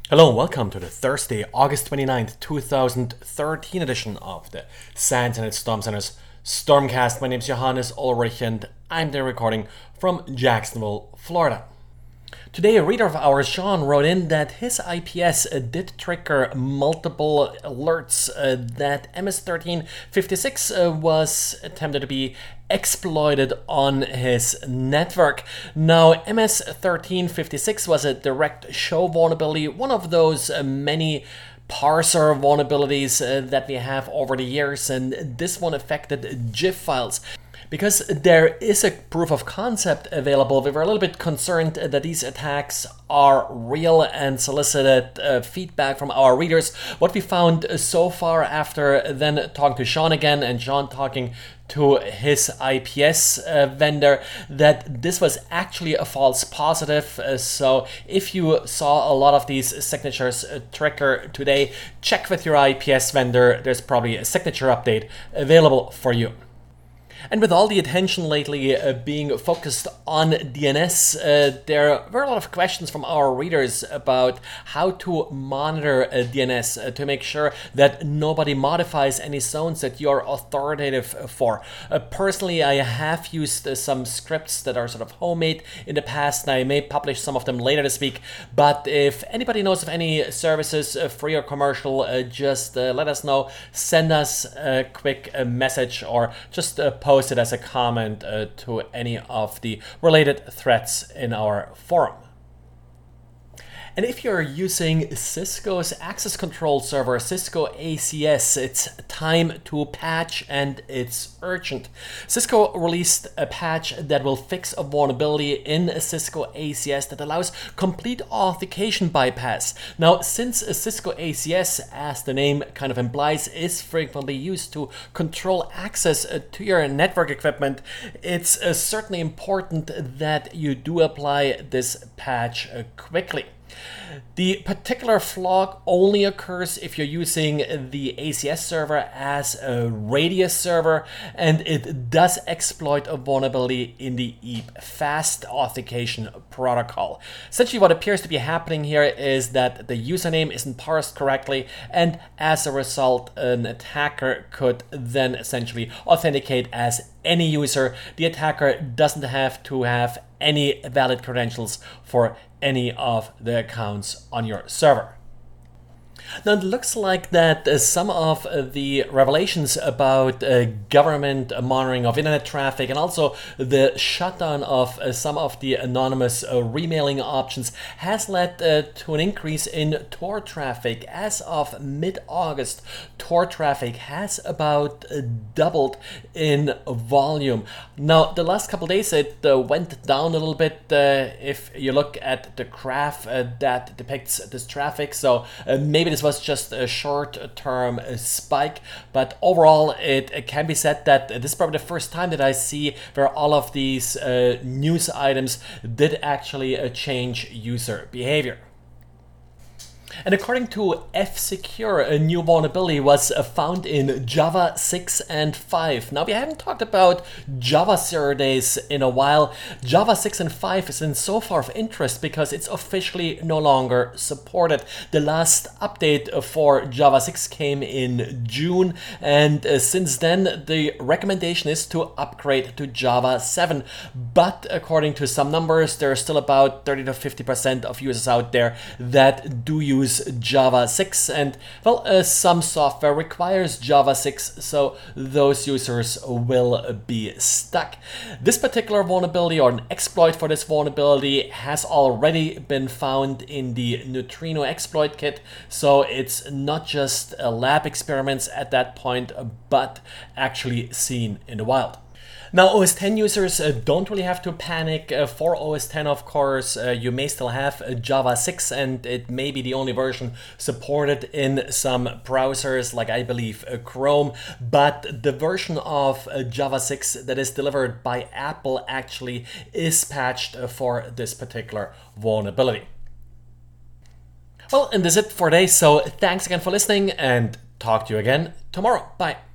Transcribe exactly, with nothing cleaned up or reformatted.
Hello and welcome to the Thursday, August twenty-ninth, two thousand thirteen edition of the SANS Internet Storm Center's Stormcast. My name is Johannes Ulrich and I'm there recording from Jacksonville, Florida. Today, a reader of ours, Sean, wrote in that his I P S uh, did trigger multiple alerts uh, that M S thirteen fifty-six uh, was attempted to be exploited on his network. Now, M S thirteen fifty-six was a direct show vulnerability, one of those uh, many parser vulnerabilities uh, that we have over the years, and this one affected GIF files. Because there is a proof of concept available, we were a little bit concerned that these attacks are real and solicited uh, feedback from our readers. What we found so far after then talking to Sean again and Sean talking to his I P S uh, vendor, that this was actually a false positive. Uh, so if you saw a lot of these signatures uh, trigger today, check with your I P S vendor. There's probably a signature update available for you. And with all the attention lately uh, being focused on D N S, uh, there were a lot of questions from our readers about how to monitor uh, D N S uh, to make sure that nobody modifies any zones that you're authoritative for. Uh, personally, I have used uh, some scripts that are sort of homemade in the past, and I may publish some of them later this week. But if anybody knows of any services, uh, free or commercial, uh, just uh, let us know. Send us a quick uh, message or just uh, post Post it as a comment uh, to any of the related threads in our forum. And if you're using Cisco's access control server, Cisco A C S, it's time to patch and it's urgent. Cisco released a patch that will fix a vulnerability in Cisco A C S that allows complete authentication bypass. Now, since Cisco A C S, as the name kind of implies, is frequently used to control access to your network equipment, it's uh, certainly important that you do apply this patch uh, quickly. The particular flaw only occurs if you're using the A C S server as a radius server, and it does exploit a vulnerability in the E A P fast authentication protocol. Essentially, what appears to be happening here is that the username isn't parsed correctly, and as a result, an attacker could then essentially authenticate as any user. The attacker doesn't have to have any valid credentials for any of the accounts on your server. Now, it looks like that uh, some of uh, the revelations about uh, government monitoring of internet traffic and also the shutdown of uh, some of the anonymous uh, remailing options has led uh, to an increase in Tor traffic. As of mid-August, Tor traffic has about uh, doubled in volume. Now, the last couple of days it uh, went down a little bit uh, if you look at the graph uh, that depicts this traffic. So uh, maybe this was just a short-term spike, but overall it, it can be said that this is probably the first time that I see where all of these uh, news items did actually uh, change user behavior. And according to F-Secure, a new vulnerability was found in Java six and five. Now, we haven't talked about Java zero days in a while. Java six and five is in so far of interest because it's officially no longer supported. The last update for Java six came in June, and uh, since then the recommendation is to upgrade to Java seven. But according to some numbers, there are still about thirty to fifty percent of users out there that do use Java six, and well, uh, some software requires Java six, so those users will be stuck. This particular vulnerability, or an exploit for this vulnerability, has already been found in the Neutrino exploit kit, so it's not just uh, lab experiments at that point, but actually seen in the wild. Now, O S ten users uh, don't really have to panic. Uh, for O S ten, of course, uh, you may still have uh, Java six, and it may be the only version supported in some browsers, like I believe uh, Chrome. But the version of uh, Java six that is delivered by Apple actually is patched uh, for this particular vulnerability. Well, and that's it for today. So thanks again for listening, and talk to you again tomorrow. Bye.